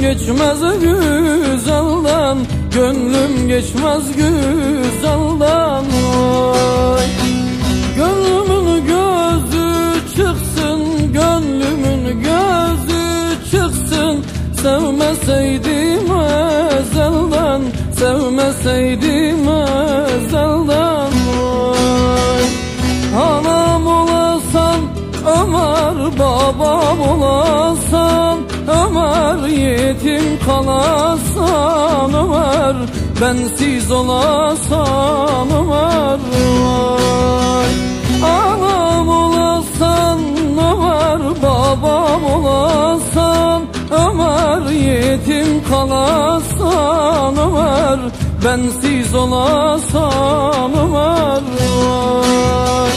geçmez güzelden, gönlüm geçmez güzelden. Oy. Gönlümün gözü çıksın, gönlümün gözü çıksın. Sevmeseydim ezelden, sevmeseydim ezelden. Oy. Anam olasan Ömer, babam olasan Ömer, yetim kalasan Ömer, bensiz olasan Ömer. Vay. Anam olasan Ömer, babam olasan Ömer, yetim kalasan Ömer, bensiz olasan Ömer. Vay.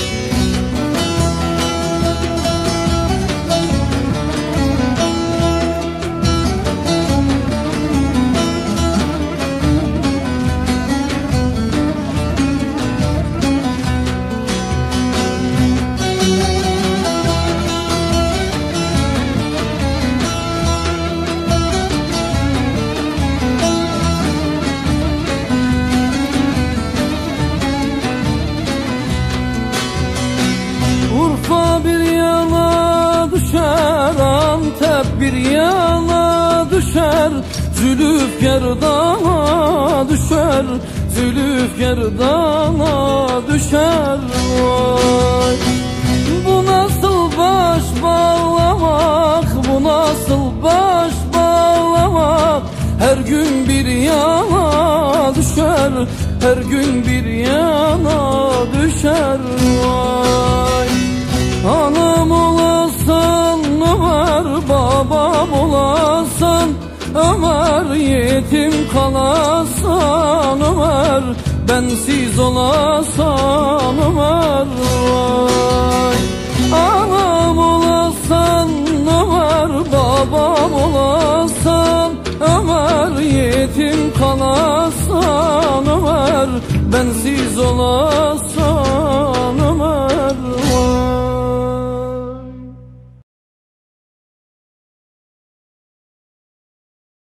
Urfa bir yana düşer, Antep bir yana düşer, Zülüfkar dağına düşer, Zülüfkar dağına düşer. Vay. Bu nasıl baş bağlamak, bu nasıl baş bağlamak, her gün bir yana düşer, her gün bir yana düşer. Vay. Anam olasan Ömer, babam olasan Ömer, yetim kalasan Ömer, bensiz olasan Ömer. Vay. Anam olasan Ömer, babam olasan Ömer, yetim kalasan Ömer, bensiz olasan